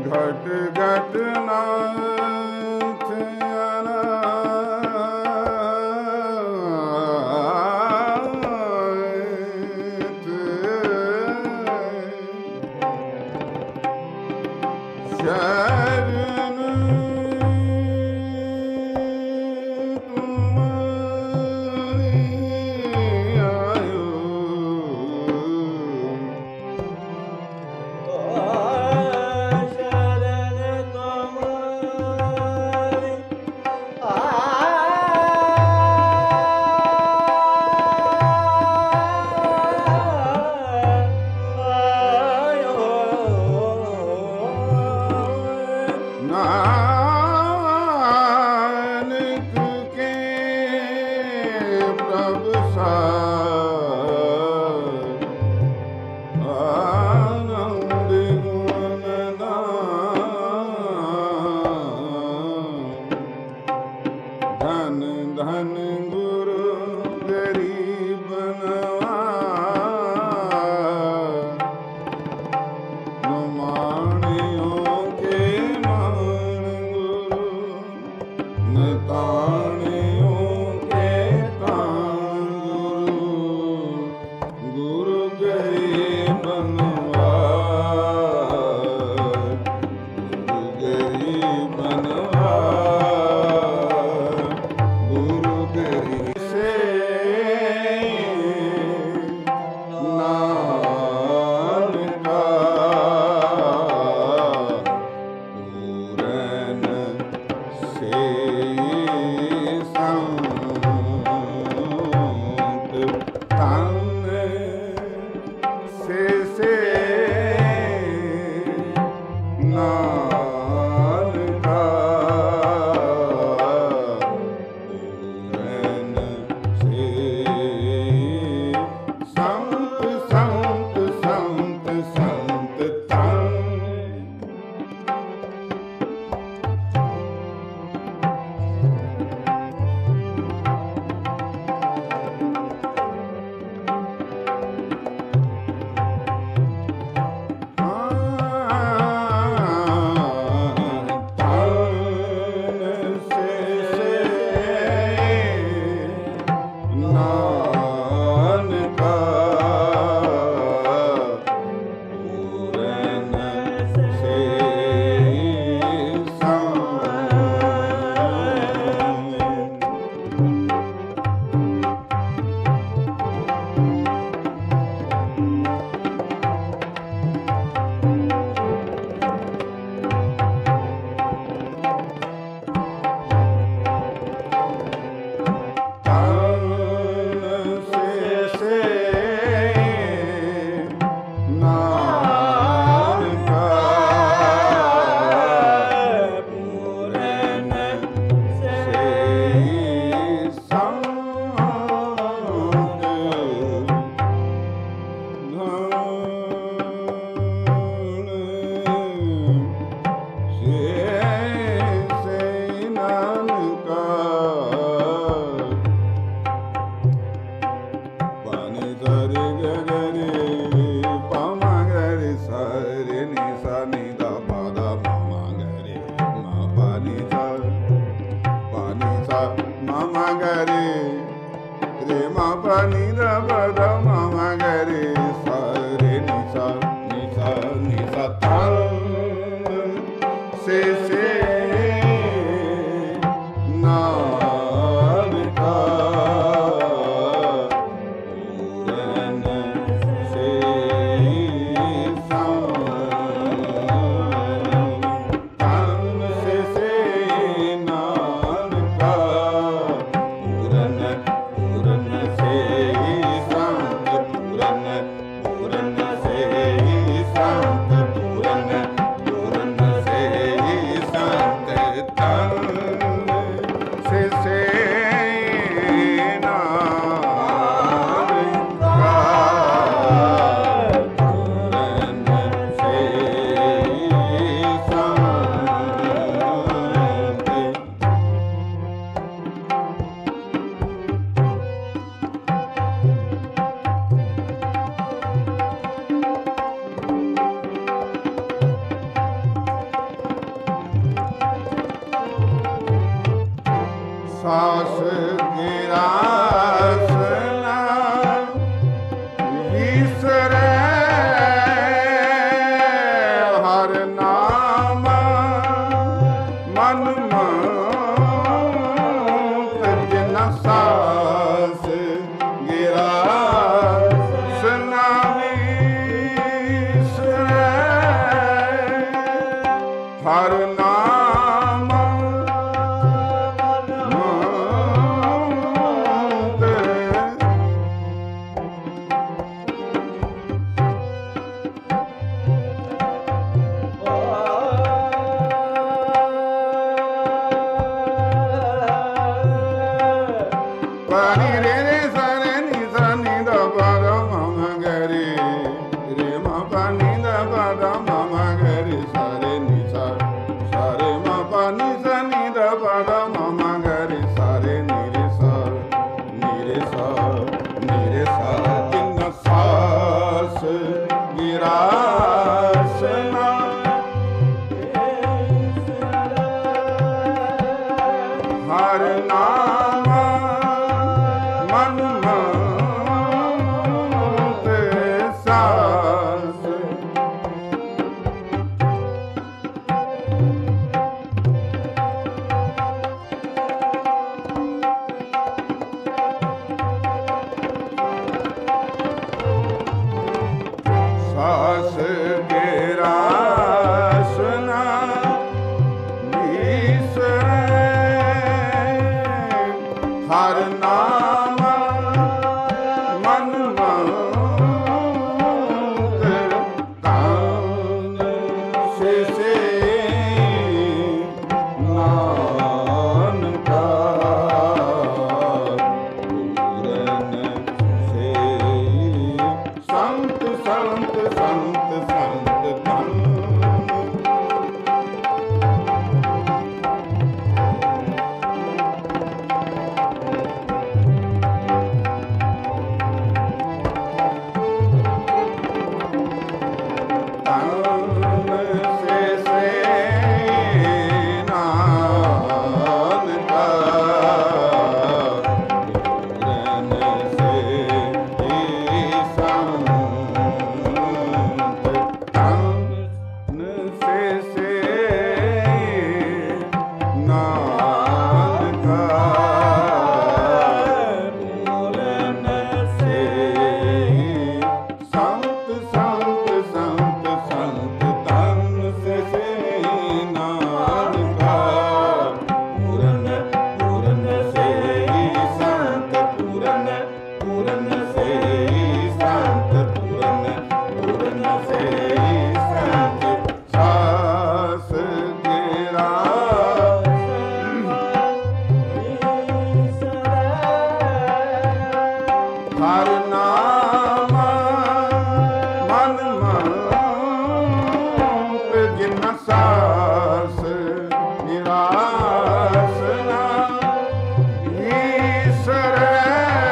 घट घट नाथ Purana ਸਾਸ ਗਿਰਾਸ ਨਾ ਵਿਸਰੈ ਹਰ ਨਾਮ ਮਨ ਮੋਹ ਜਿਨ ਸਾਸ ਗਿਰਾਸ ਨਾ ਵਿਸਰੈ ਹਰ ਨਾਮ ਪਾਣੀ ਰੇ ਰੇ ਸਾਰੇ ਨੀ ਸਾਨੀ ਦਾ ਬਾਰਾ ਮਾਮਾ ਗਰੇ ਰੇ ਮਾ ਪਾਣੀ ਦਾ ਬਾਰਾ ਮਾਮਾ ਗਰੇ ਸਾਰੇ ਨੀ ਸਾਰੇ ਮਾ ਪਾਣੀ ਸਾਨੀ ਦਾ ਬਾਰਾ ਮਾਮਾ ਗਰੇ ਸਾਰੇ ਨੀਰੇ ਸਾ ਜਿਨ ਸਾਸ ਗਿਰਾਸ ਨਾ ਹਰ ਨਾਮ ਮਨ ਮੋਹ ਸਾਸ ਸਾਸ ਗਿਰਾਸ ਨਾ ਵਿਸਰੈ ਹਰ ਨਾਮ ਮਨ ਮੋਹ ਕਾਨ ਸੇ ਨਾਨਕਾ ਪੂਰਨ ਸੇ ਸੰਤ ਸੰਤ ਸੰਤ ਸੰਤ ਧੰਨ ਹਰ ਨਾਮ ਮਨ ਮੋਹ ਜਿਨ ਸਾਸ ਨਿਰਾਸ ਨਾ ਵਿਸਰੈ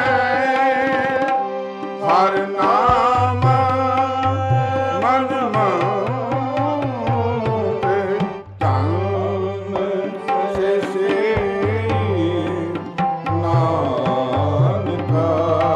ਹਰ ਨਾਮ ਮਨ ਮੋਹ ਤਨ ਸੇ ਨਾਨਕਾ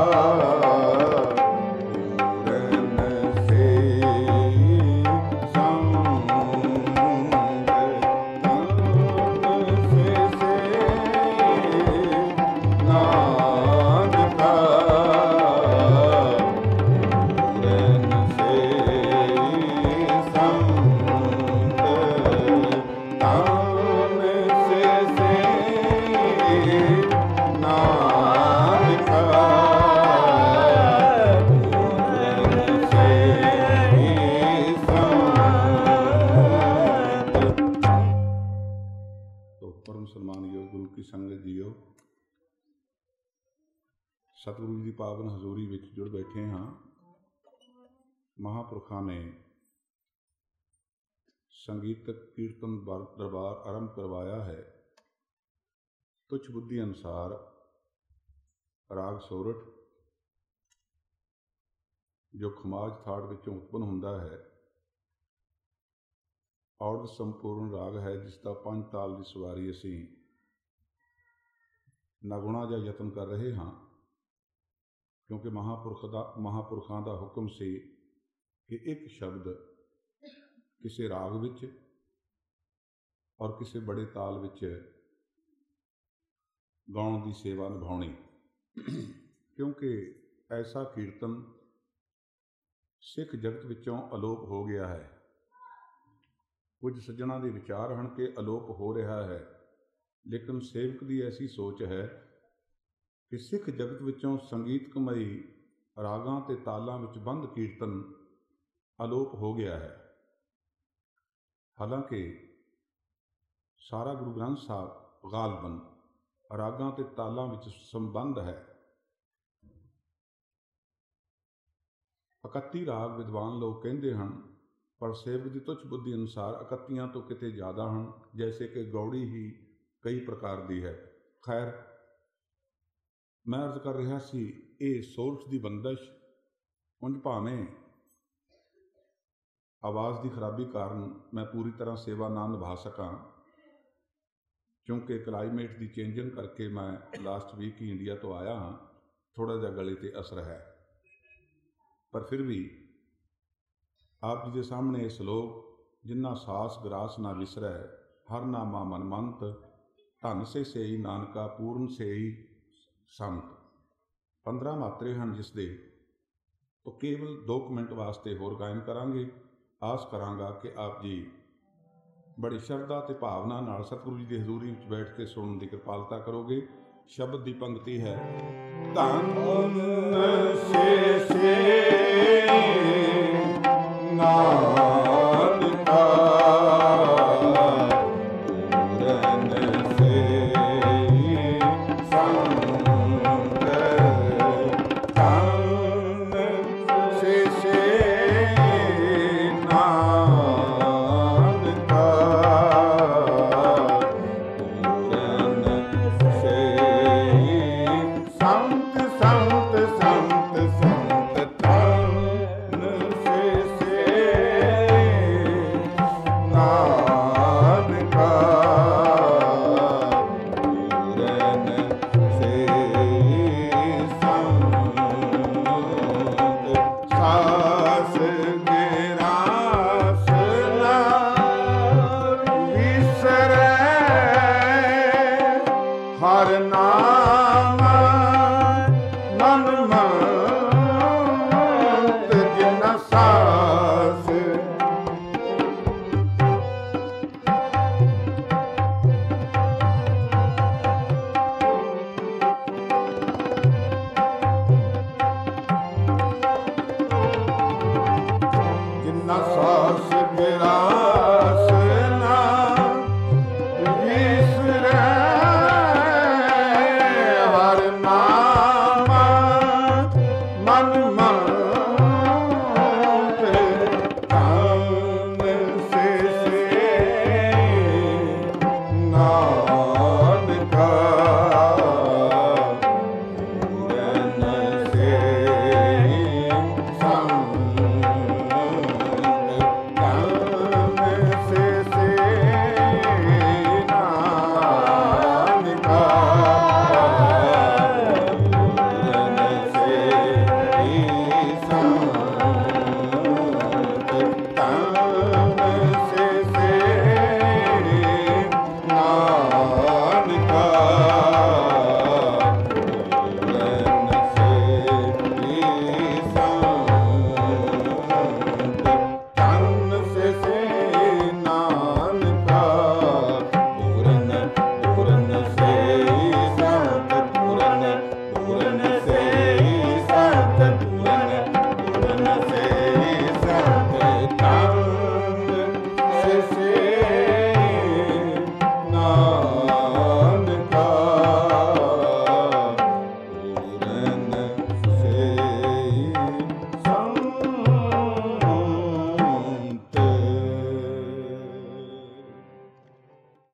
ਸਤਿਗੁਰੂ ਜੀ ਦੀ ਪਾਵਨ ਹਜ਼ੂਰੀ ਵਿੱਚ ਜੁੜ ਬੈਠੇ ਹਾਂ। ਮਹਾਂਪੁਰਖਾਂ ਨੇ ਸੰਗੀਤਕ ਕੀਰਤਨ ਦਰਬਾਰ ਆਰੰਭ ਕਰਵਾਇਆ ਹੈ। ਤੁਛ ਬੁੱਧੀ ਅਨੁਸਾਰ ਰਾਗ ਸੋਰਠ ਜੋ ਖਮਾਜ ਥਾੜ ਵਿੱਚੋਂ ਉਤਪੰਨ ਹੁੰਦਾ ਹੈ, ਔਰਤ ਸੰਪੂਰਨ ਰਾਗ ਹੈ, ਜਿਸ ਦਾ ਪੰਜ ਤਾਲ ਦੀ ਸਵਾਰੀ ਅਸੀਂ ਨਗੁਣਾ ਜਿਹਾ ਯਤਨ ਕਰ ਰਹੇ ਹਾਂ, ਕਿਉਂਕਿ ਮਹਾਂਪੁਰਖਾਂ ਦਾ ਹੁਕਮ ਸੀ ਕਿ ਇੱਕ ਸ਼ਬਦ ਕਿਸੇ ਰਾਗ ਵਿੱਚ ਔਰ ਕਿਸੇ ਬੜੇ ਤਾਲ ਵਿੱਚ ਗਾਉਣ ਦੀ ਸੇਵਾ ਨਿਭਾਉਣੀ, ਕਿਉਂਕਿ ਐਸਾ ਕੀਰਤਨ ਸਿੱਖ ਜਗਤ ਵਿੱਚੋਂ ਅਲੋਪ ਹੋ ਗਿਆ ਹੈ। ਕੁਝ ਸੱਜਣਾਂ ਦੇ ਵਿਚਾਰ ਹਨ ਕਿ ਅਲੋਪ ਹੋ ਰਿਹਾ ਹੈ, ਲੇਕਿਨ ਸੇਵਕ ਦੀ ਐਸੀ ਸੋਚ ਹੈ ਕਿ ਸਿੱਖ ਜਗਤ ਵਿੱਚੋਂ ਸੰਗੀਤਕਮਈ ਰਾਗਾਂ ਤੇ ਤਾਲਾਂ ਵਿੱਚ ਬੰਦ ਕੀਰਤਨ ਅਲੋਪ ਹੋ ਗਿਆ ਹੈ। ਹਾਲਾਂਕਿ ਸਾਰਾ ਗੁਰੂ ਗ੍ਰੰਥ ਸਾਹਿਬ ਗਾਲਬਨ ਰਾਗਾਂ ਤੇ ਤਾਲਾਂ ਵਿੱਚ ਸੰਬੰਧ ਹੈ। 31 ਰਾਗ ਵਿਦਵਾਨ ਲੋਕ ਕਹਿੰਦੇ ਹਨ, ਪਰ ਸੇਵਕ ਦੀ ਤੁੱਛ ਬੁੱਧੀ ਅਨੁਸਾਰ 31 ਤੋਂ ਕਿਤੇ ਜ਼ਿਆਦਾ ਹਨ, ਜੈਸੇ ਕਿ ਗੌੜੀ ਹੀ ਕਈ ਪ੍ਰਕਾਰ ਦੀ ਹੈ। ਖੈਰ, ਮੈਂ ਅਰਜ਼ ਕਰ ਰਿਹਾ ਸੀ, ਇਹ ਸੋਰਠ ਦੀ ਬੰਦਸ਼ ਉਂਝ ਭਾਵੇਂ ਆਵਾਜ਼ ਦੀ ਖਰਾਬੀ ਕਾਰਨ ਮੈਂ ਪੂਰੀ ਤਰ੍ਹਾਂ ਸੇਵਾ ਨਾ ਨਿਭਾ ਸਕਾਂ, ਕਿਉਂਕਿ ਕਲਾਈਮੇਟ ਦੀ ਚੇਂਜਿੰਗ ਕਰਕੇ ਮੈਂ ਲਾਸਟ ਵੀਕ ਹੀ ਇੰਡੀਆ ਤੋਂ ਆਇਆ ਹਾਂ, ਥੋੜ੍ਹਾ ਜਿਹਾ ਗਲੇ 'ਤੇ ਅਸਰ ਹੈ। ਪਰ ਫਿਰ ਵੀ ਆਪ ਜੀ ਦੇ ਸਾਹਮਣੇ ਇਹ ਸਲੋਕ, ਜਿੰਨਾ ਸਾਸ ਗਰਾਸ ਨਾ ਵਿਸਰੈ, ਹਰ ਨਾਮਾ ਮਨਮੰਤ, ਧਨ ਸੇ ਸੇਈ ਨਾਨਕਾ ਪੂਰਨ ਸੇਈ ਸੰਤ, 15 ਮਾਤਰੇ ਹਨ, ਜਿਸ ਦੇ ਤੋਂ ਕੇਵਲ 2 ਮਿੰਟ ਵਾਸਤੇ ਹੋਰ ਗਾਇਨ ਕਰਾਂਗੇ। ਆਸ ਕਰਾਂਗਾ ਕਿ ਆਪ ਜੀ ਬੜੀ ਸ਼ਰਧਾ ਤੇ ਭਾਵਨਾ ਨਾਲ ਸਤਿਗੁਰੂ ਜੀ ਦੀ ਹਜ਼ੂਰੀ ਵਿੱਚ ਬੈਠ ਕੇ ਸੁਣਨ ਦੀ ਕਿਰਪਾਲਤਾ ਕਰੋਗੇ। ਸ਼ਬਦ ਦੀ ਪੰਕਤੀ ਹੈ, ਧਨ ਸੇ ਨਾਨਕਾ